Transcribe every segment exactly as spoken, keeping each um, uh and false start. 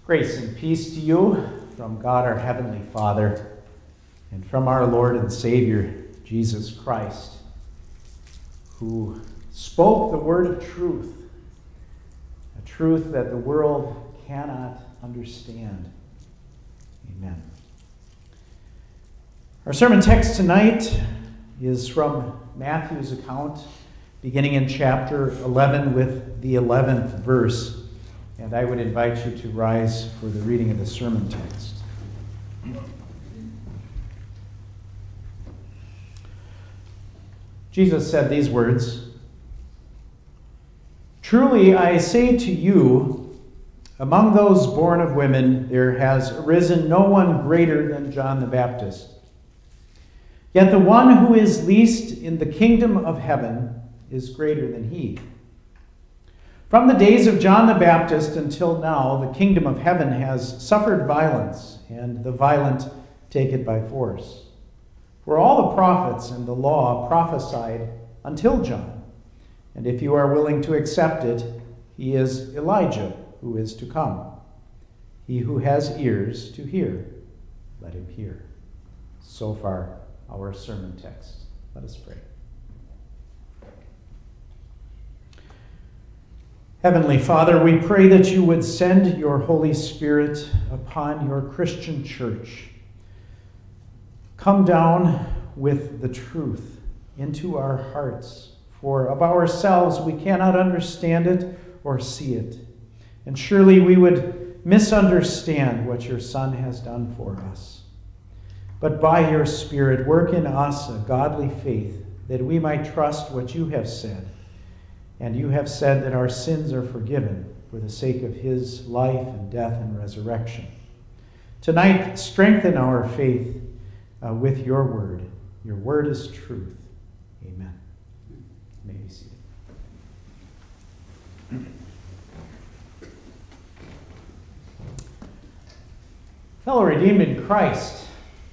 Grace and peace to you from God our Heavenly Father and from our Lord and Savior, Jesus Christ, who spoke the word of truth, a truth that the world cannot understand. Amen. Our sermon text tonight is from Matthew's account, beginning in chapter eleven with the eleventh verse. And I would invite you to rise for the reading of the sermon text. Jesus said these words, "Truly I say to you, among those born of women, there has arisen no one greater than John the Baptist. Yet the one who is least in the kingdom of heaven is greater than he. From the days of John the Baptist until now, the kingdom of heaven has suffered violence, and the violent take it by force. For all the prophets and the law prophesied until John, and if you are willing to accept it, he is Elijah who is to come. He who has ears to hear, let him hear." So far, our sermon text. Let us pray. Heavenly Father, we pray that you would send your Holy Spirit upon your Christian church. Come down with the truth into our hearts, for of ourselves we cannot understand it or see it. And surely we would misunderstand what your Son has done for us. But by your Spirit, work in us a godly faith, that we might trust what you have said. And you have said that our sins are forgiven for the sake of his life and death and resurrection. Tonight, strengthen our faith uh, with your word. Your word is truth. Amen. You may be seated. Fellow redeemed in Christ,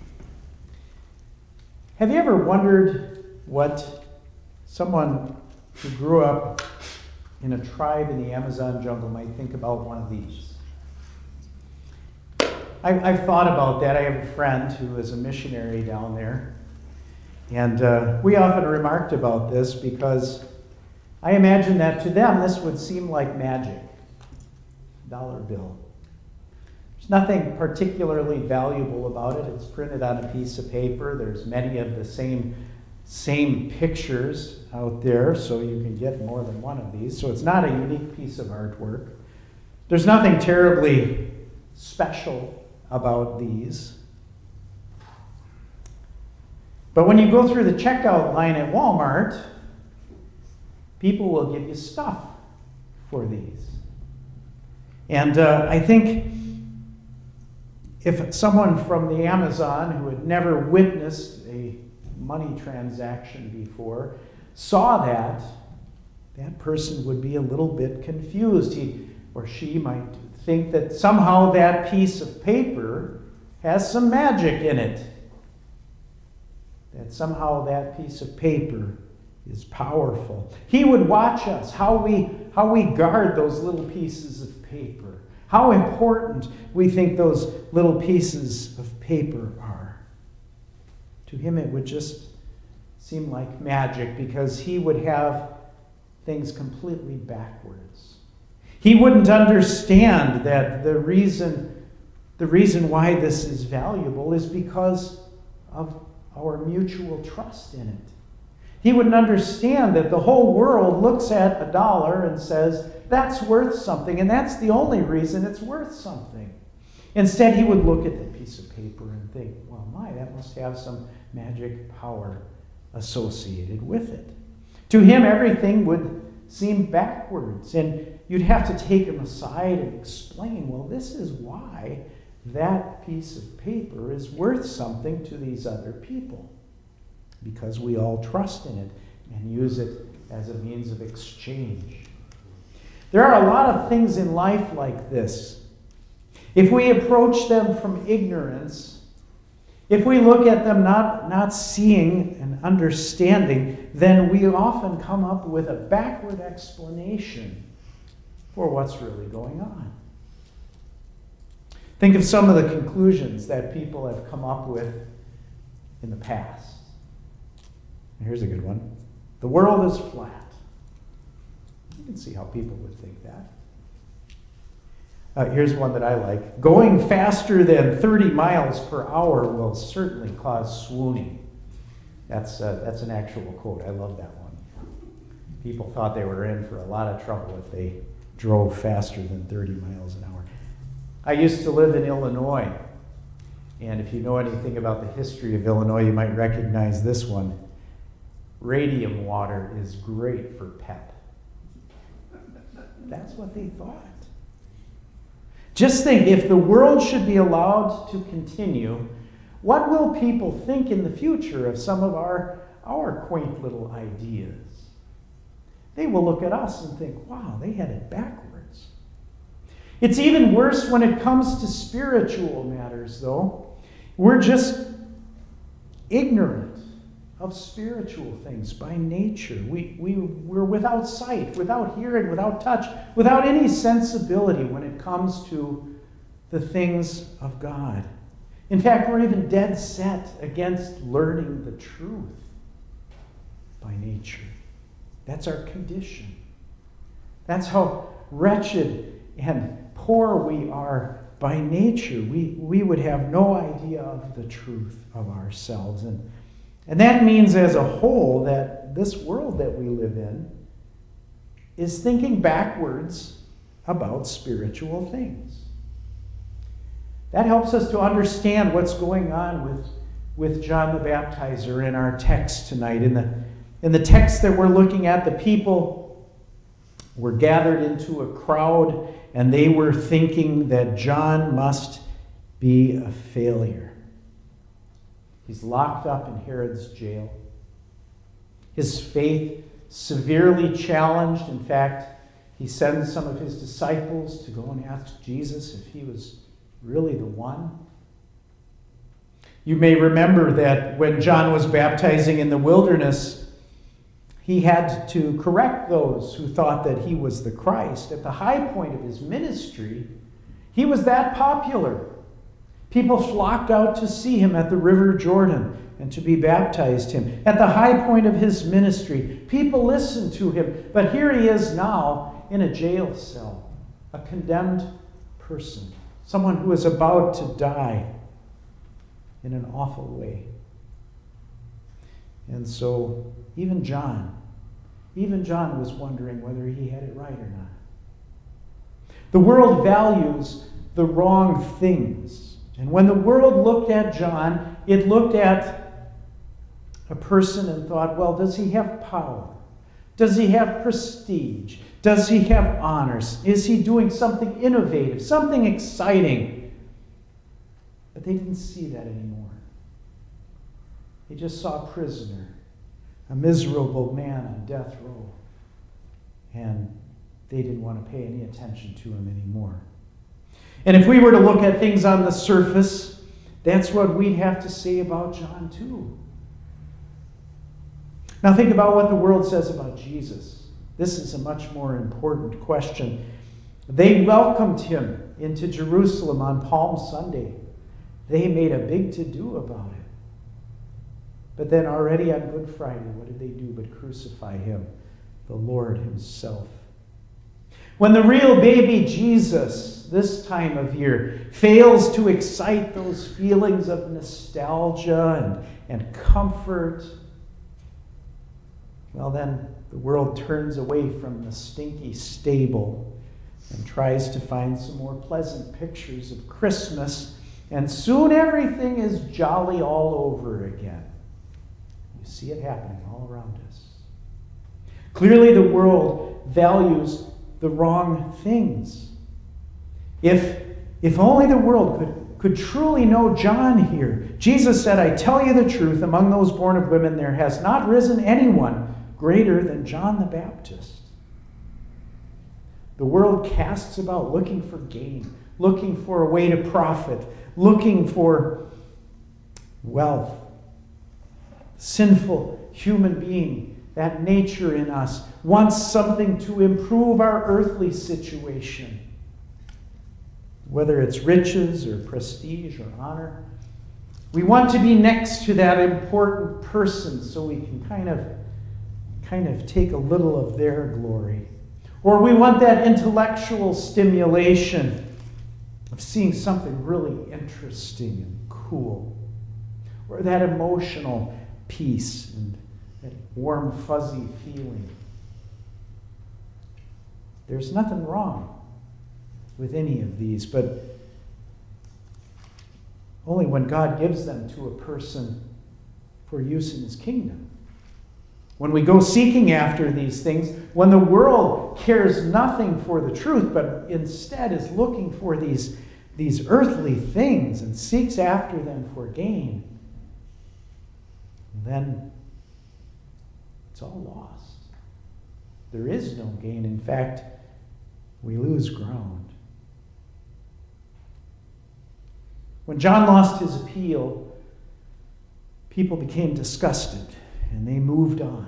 have you ever wondered what someone who grew up in a tribe in the Amazon jungle might think about one of these? I, I've thought about that. I have a friend who is a missionary down there, and uh, we often remarked about this because I imagine that to them this would seem like magic. Dollar bill. There's nothing particularly valuable about it. It's printed on a piece of paper. There's many of the same same pictures out there, so you can get more than one of these. So it's not a unique piece of artwork. There's nothing terribly special about these. But when you go through the checkout line at Walmart, people will give you stuff for these. And uh, I think if someone from the Amazon who had never witnessed a money transaction before saw that, that person would be a little bit confused. He or she might think that somehow that piece of paper has some magic in it. That somehow that piece of paper is powerful. He would watch us, how we, how we guard those little pieces of paper, how important we think those little pieces of paper are. To him it would just seem like magic because he would have things completely backwards. He wouldn't understand that the reason, the reason why this is valuable is because of our mutual trust in it. He wouldn't understand that the whole world looks at a dollar and says, that's worth something, and that's the only reason it's worth something. Instead, he would look at that piece of paper and think, well, my, that must have some magic power associated with it. To him, everything would seem backwards, and you'd have to take him aside and explain, well, this is why that piece of paper is worth something to these other people, because we all trust in it and use it as a means of exchange. There are a lot of things in life like this. If we approach them from ignorance, if we look at them not, not seeing and understanding, then we often come up with a backward explanation for what's really going on. Think of some of the conclusions that people have come up with in the past. Here's a good one. The world is flat. You can see how people would think that. Uh, here's one that I like. Going faster than thirty miles per hour will certainly cause swooning. That's, uh, that's an actual quote. I love that one. People thought they were in for a lot of trouble if they drove faster than thirty miles an hour. I used to live in Illinois, and if you know anything about the history of Illinois, you might recognize this one. Radium water is great for pep. That's what they thought. Just think, if the world should be allowed to continue, what will people think in the future of some of our, our quaint little ideas? They will look at us and think, wow, they had it backwards. It's even worse when it comes to spiritual matters, though. We're just ignorant of spiritual things by nature. We, we, we're without sight, without hearing, without touch, without any sensibility when it comes to the things of God. In fact, we're even dead set against learning the truth by nature. That's our condition. That's how wretched and poor we are by nature. We, we would have no idea of the truth of ourselves. And And that means as a whole that this world that we live in is thinking backwards about spiritual things. That helps us to understand what's going on with, with John the Baptizer in our text tonight. In the, in the text that we're looking at, the people were gathered into a crowd and they were thinking that John must be a failure. He's locked up in Herod's jail. His faith severely challenged. In fact, he sends some of his disciples to go and ask Jesus if he was really the one. You may remember that when John was baptizing in the wilderness, he had to correct those who thought that he was the Christ. At the high point of his ministry, he was that popular. People flocked out to see him at the River Jordan and to be baptized him. At the high point of his ministry, people listened to him. But here he is now in a jail cell, a condemned person, someone who is about to die in an awful way. And so even John, even John was wondering whether he had it right or not. The world values the wrong things. And when the world looked at John, it looked at a person and thought, well, does he have power? Does he have prestige? Does he have honors? Is he doing something innovative, something exciting? But they didn't see that anymore. They just saw a prisoner, a miserable man on death row. And they didn't want to pay any attention to him anymore. And if we were to look at things on the surface, that's what we'd have to say about John too. Now think about what the world says about Jesus. This is a much more important question. They welcomed him into Jerusalem on Palm Sunday. They made a big to-do about it. But then already on Good Friday, what did they do but crucify him, the Lord himself? When the real baby Jesus, this time of year, fails to excite those feelings of nostalgia and, and comfort, well then the world turns away from the stinky stable and tries to find some more pleasant pictures of Christmas, and soon everything is jolly all over again. You see it happening all around us. Clearly the world values the wrong things. If, if only the world could, could truly know John here. Jesus said, I tell you the truth, among those born of women there has not risen anyone greater than John the Baptist. The world casts about looking for gain, looking for a way to profit, looking for wealth. Sinful human being, that nature in us, wants something to improve our earthly situation. whether it's riches or prestige or honor. We want to be next to that important person so we can kind of, kind of take a little of their glory. Or we want that intellectual stimulation of seeing something really interesting and cool. Or that emotional peace and that warm, fuzzy feeling. There's nothing wrong with any of these, but only when God gives them to a person for use in his kingdom. When we go seeking after these things, when the world cares nothing for the truth, but instead is looking for these, these earthly things and seeks after them for gain, then it's all lost. There is no gain. In fact, we lose ground. When John lost his appeal, people became disgusted and they moved on.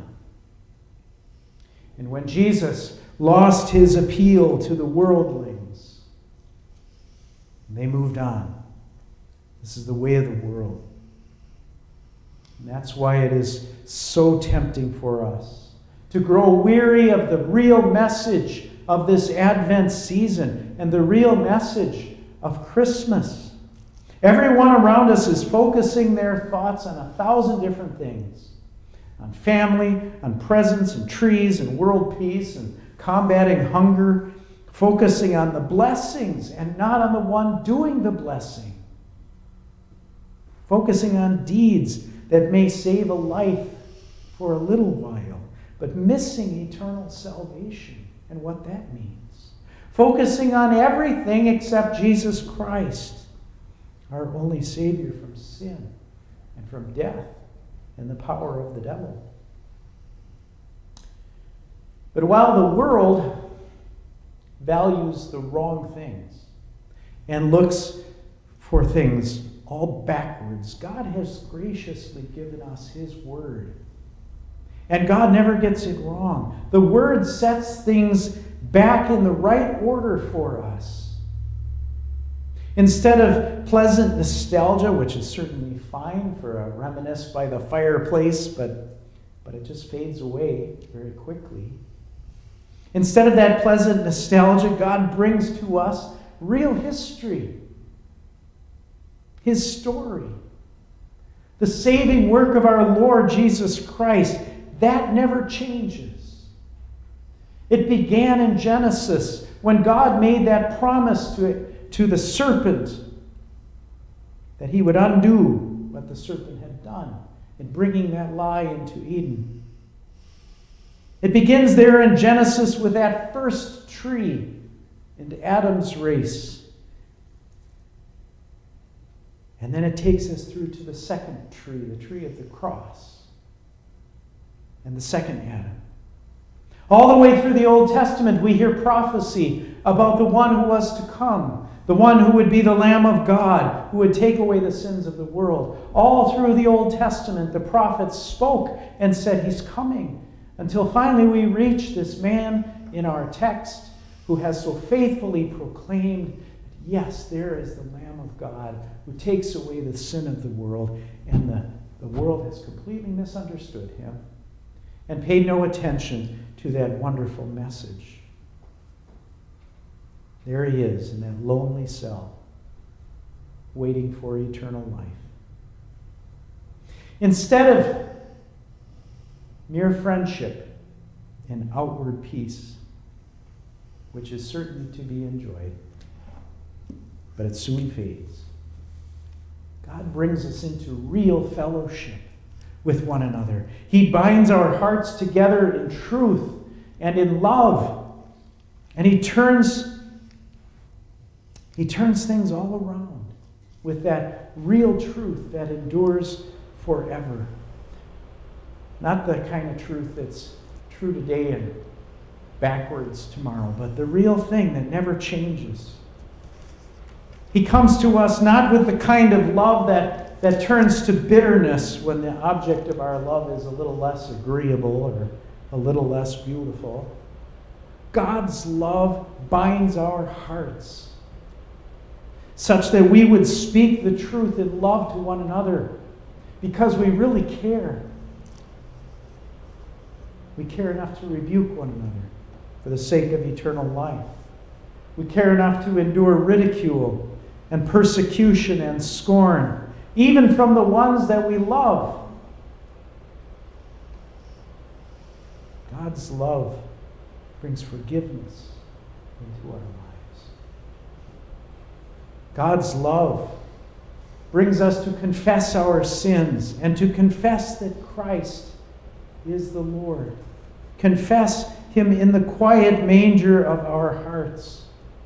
And when Jesus lost his appeal to the worldlings, they moved on. This is the way of the world. And that's why it is so tempting for us to grow weary of the real message of this Advent season and the real message of Christmas. Everyone around us is focusing their thoughts on a thousand different things. On family, on presents and trees and world peace and combating hunger. Focusing on the blessings and not on the one doing the blessing. Focusing on deeds that may save a life for a little while, but missing eternal salvation and what that means. Focusing on everything except Jesus Christ, our only Savior from sin and from death and the power of the devil. But while the world values the wrong things and looks for things all backwards, God has graciously given us his word. And God never gets it wrong. The word sets things back in the right order for us. Instead of pleasant nostalgia, which is certainly fine for a reminisce by the fireplace, but, but it just fades away very quickly. Instead of that pleasant nostalgia, God brings to us real history. His story. The saving work of our Lord Jesus Christ, that never changes. It began in Genesis when God made that promise to, to the serpent that he would undo what the serpent had done in bringing that lie into Eden. It begins there in Genesis with that first tree in Adam's race. And then it takes us through to the second tree, the tree of the cross, and the second Adam. All the way through the Old Testament, we hear prophecy about the one who was to come, the one who would be the Lamb of God, who would take away the sins of the world. All through the Old Testament, the prophets spoke and said, he's coming. Until finally we reach this man in our text who has so faithfully proclaimed, yes, there is the Lamb of God who takes away the sin of the world. And the, the world has completely misunderstood him and paid no attention to that wonderful message. There he is in that lonely cell, waiting for eternal life. Instead of mere friendship and outward peace, which is certainly to be enjoyed, but it soon fades. God brings us into real fellowship with one another. He binds our hearts together in truth and in love. And he turns, he turns things all around with that real truth that endures forever. Not the kind of truth that's true today and backwards tomorrow, but the real thing that never changes. He comes to us not with the kind of love that, that turns to bitterness when the object of our love is a little less agreeable or a little less beautiful. God's love binds our hearts such that we would speak the truth in love to one another because we really care. We care enough to rebuke one another for the sake of eternal life. We care enough to endure ridicule and persecution and scorn, even from the ones that we love. God's love brings forgiveness into our lives. God's love brings us to confess our sins and to confess that Christ is the Lord. Confess him in the quiet manger of our hearts.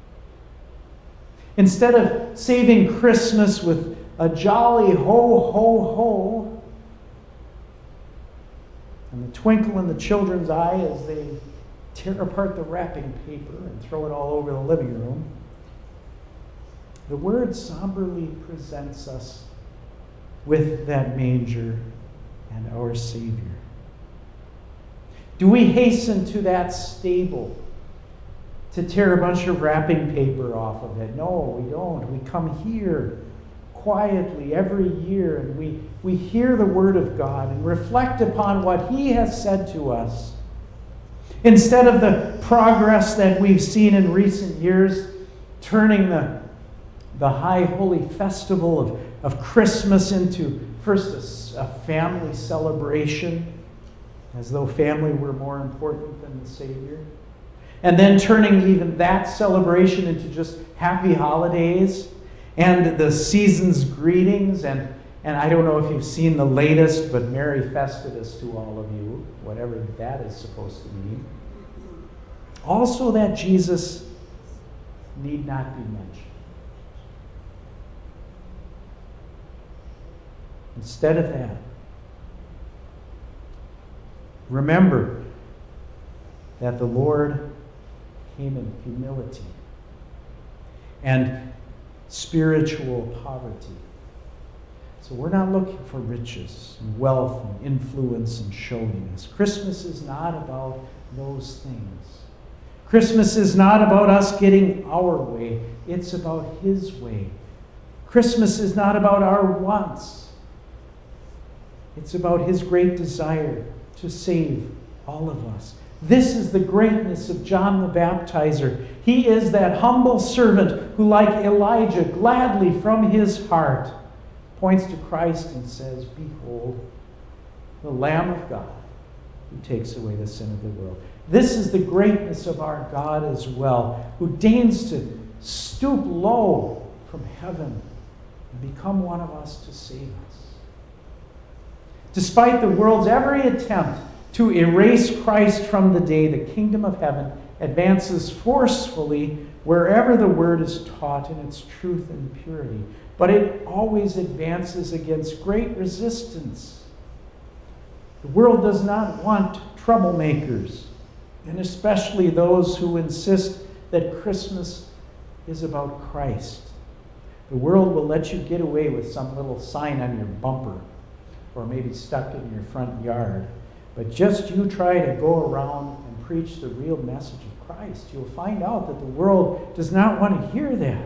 Instead of saving Christmas with a jolly ho, ho, ho, and the twinkle in the children's eye as they tear apart the wrapping paper and throw it all over the living room, the Word somberly presents us with that manger and our Savior. Do we hasten to that stable to tear a bunch of wrapping paper off of it? No, we don't. We come here quietly every year and we, we hear the Word of God and reflect upon what He has said to us. Instead of the progress that we've seen in recent years, turning the, the high holy festival of, of Christmas into first a, a family celebration, as though family were more important than the Savior. And then turning even that celebration into just happy holidays and the season's greetings. And, and I don't know if you've seen the latest, but Merry Festivus to all of you, whatever that is supposed to mean. Also that Jesus need not be mentioned. Instead of that, remember that the Lord came in humility and spiritual poverty. So we're not looking for riches and wealth and influence and showiness. Christmas is not about those things. Christmas is not about us getting our way. It's about His way. Christmas is not about our wants. It's about His great desire to save all of us. This is the greatness of John the Baptizer. He is that humble servant who, like Elijah, gladly from his heart points to Christ and says, "Behold, the Lamb of God who takes away the sin of the world." This is the greatness of our God as well, who deigns to stoop low from heaven and become one of us to save us. Despite the world's every attempt to erase Christ from the day, the kingdom of heaven advances forcefully wherever the word is taught in its truth and purity. But it always advances against great resistance. The world does not want troublemakers, and especially those who insist that Christmas is about Christ. The world will let you get away with some little sign on your bumper or maybe stuck in your front yard. But just you try to go around and preach the real message of Christ, you'll find out that the world does not want to hear that.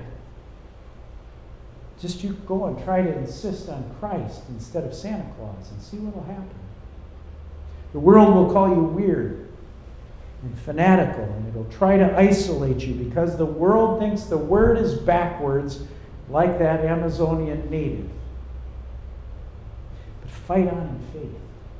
Just you go and try to insist on Christ instead of Santa Claus and see what will happen. The world will call you weird and fanatical, and it'll try to isolate you because the world thinks the word is backwards, like that Amazonian native. But fight on in faith.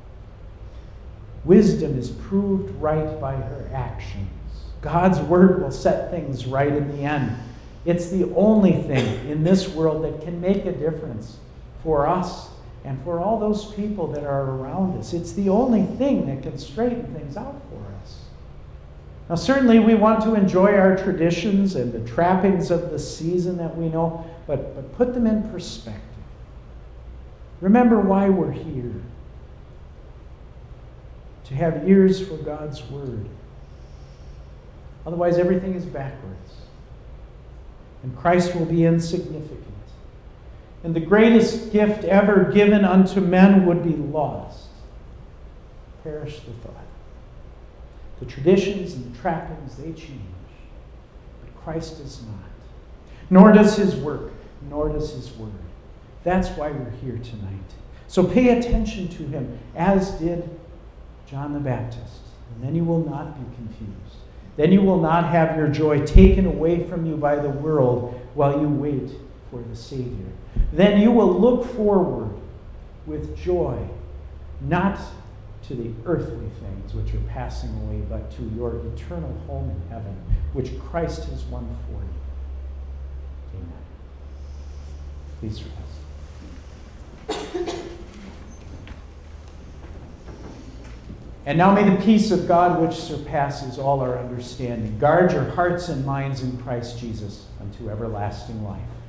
Wisdom is proved right by her actions. God's word will set things right in the end. It's the only thing in this world that can make a difference for us and for all those people that are around us. It's the only thing that can straighten things out for us. Now, certainly we want to enjoy our traditions and the trappings of the season that we know, but, but put them in perspective. Remember why we're here. To have ears for God's word. Otherwise, everything is backwards. And Christ will be insignificant. And the greatest gift ever given unto men would be lost. Perish the thought. The traditions and the trappings, they change. But Christ does not. Nor does his work. nor does his word. That's why we're here tonight. So pay attention to him, as did John the Baptist. And then you will not be confused. Then you will not have your joy taken away from you by the world while you wait for the Savior. Then you will look forward with joy, not to the earthly things which are passing away, but to your eternal home in heaven, which Christ has won for you. Amen. Please rise. And now may the peace of God, which surpasses all our understanding, guard your hearts and minds in Christ Jesus unto everlasting life.